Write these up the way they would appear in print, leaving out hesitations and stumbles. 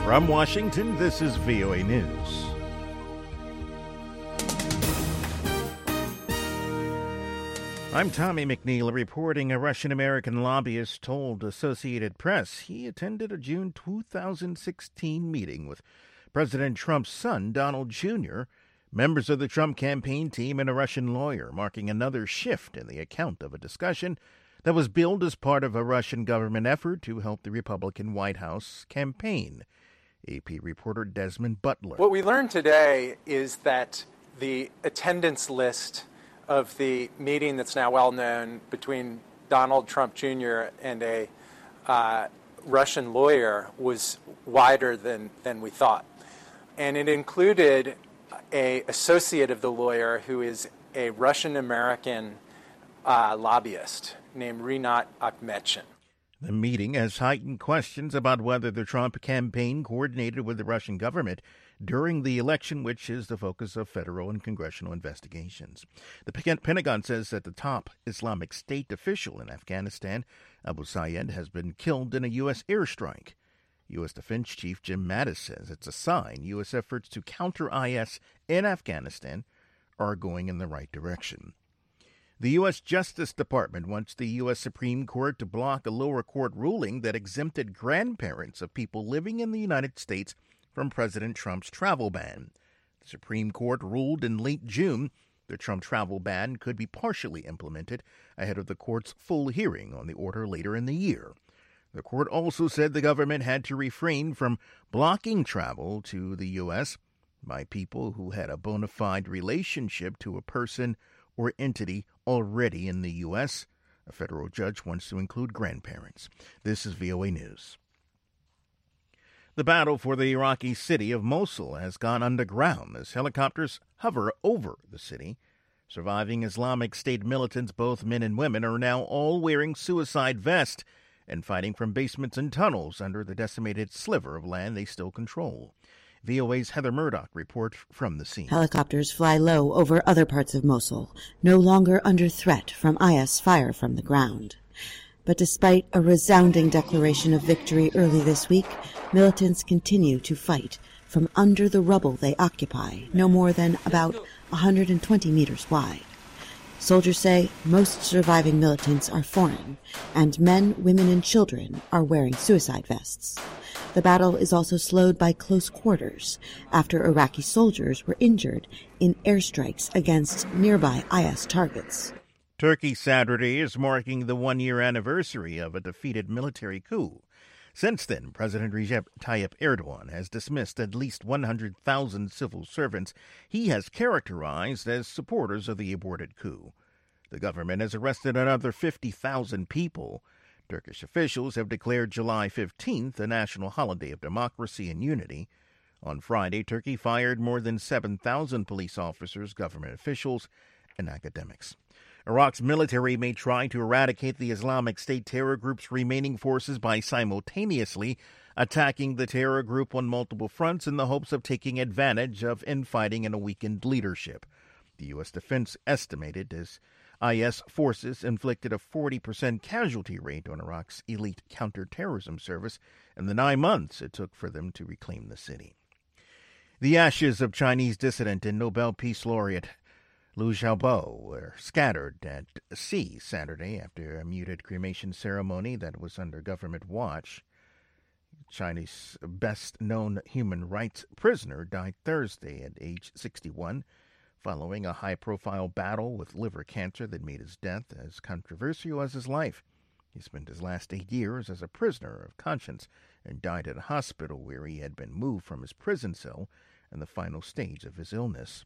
From Washington, this is VOA News. I'm Tommy McNeil reporting. A Russian-American lobbyist told Associated Press he attended a June 2016 meeting with President Trump's son, Donald Jr., members of the Trump campaign team, and a Russian lawyer, marking another shift in the account of a discussion that was billed as part of a Russian government effort to help the Republican White House campaign. AP reporter Desmond Butler. What we learned today is that the attendance list of the meeting that's now well known between Donald Trump Jr. and a Russian lawyer was wider than we thought. And it included an associate of the lawyer who is a Russian-American lobbyist named Rinat Akhmetshin. The meeting has heightened questions about whether the Trump campaign coordinated with the Russian government during the election, which is the focus of federal and congressional investigations. The Pentagon says that the top Islamic State official in Afghanistan, Abu Sayed, has been killed in a U.S. airstrike. U.S. Defense Chief Jim Mattis says it's a sign U.S. efforts to counter IS in Afghanistan are going in the right direction. The U.S. Justice Department wants the U.S. Supreme Court to block a lower court ruling that exempted grandparents of people living in the United States from President Trump's travel ban. The Supreme Court ruled in late June the Trump travel ban could be partially implemented ahead of the court's full hearing on the order later in the year. The court also said the government had to refrain from blocking travel to the U.S. by people who had a bona fide relationship to a person or entity already in the U.S. A federal judge wants to include grandparents. This is VOA News. The battle for the Iraqi city of Mosul has gone underground as helicopters hover over the city. Surviving Islamic State militants, both men and women, are now all wearing suicide vests and fighting from basements and tunnels under the decimated sliver of land they still control. VOA's Heather Murdoch reports from the scene. Helicopters fly low over other parts of Mosul, no longer under threat from IS fire from the ground. But despite a resounding declaration of victory early this week, militants continue to fight from under the rubble they occupy, no more than about 120 meters wide. Soldiers say most surviving militants are foreign, and men, women, and children are wearing suicide vests. The battle is also slowed by close quarters after Iraqi soldiers were injured in airstrikes against nearby IS targets. Turkey Saturday is marking the one-year anniversary of a defeated military coup. Since then, President Recep Tayyip Erdogan has dismissed at least 100,000 civil servants he has characterized as supporters of the aborted coup. The government has arrested another 50,000 people. Turkish officials have declared July 15th a national holiday of democracy and unity. On Friday, Turkey fired more than 7,000 police officers, government officials, and academics. Iraq's military may try to eradicate the Islamic State terror group's remaining forces by simultaneously attacking the terror group on multiple fronts in the hopes of taking advantage of infighting and a weakened leadership. The U.S. defense estimated as IS forces inflicted a 40% casualty rate on Iraq's elite counterterrorism service in the 9 months it took for them to reclaim the city. The ashes of Chinese dissident and Nobel Peace Laureate Liu Xiaobo were scattered at sea Saturday after a muted cremation ceremony that was under government watch. China's best-known human rights prisoner died Thursday at age 61, following a high-profile battle with liver cancer that made his death as controversial as his life. He spent his last 8 years as a prisoner of conscience and died at a hospital where he had been moved from his prison cell in the final stage of his illness.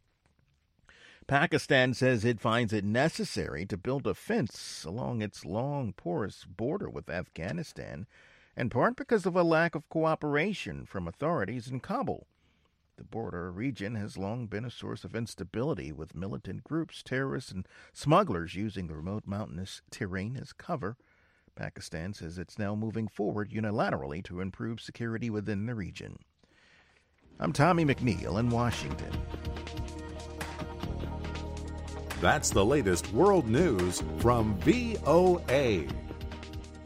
Pakistan says it finds it necessary to build a fence along its long, porous border with Afghanistan, in part because of a lack of cooperation from authorities in Kabul. The border region has long been a source of instability, with militant groups, terrorists, and smugglers using the remote mountainous terrain as cover. Pakistan says it's now moving forward unilaterally to improve security within the region. I'm Tommy McNeil in Washington. That's the latest world news from VOA.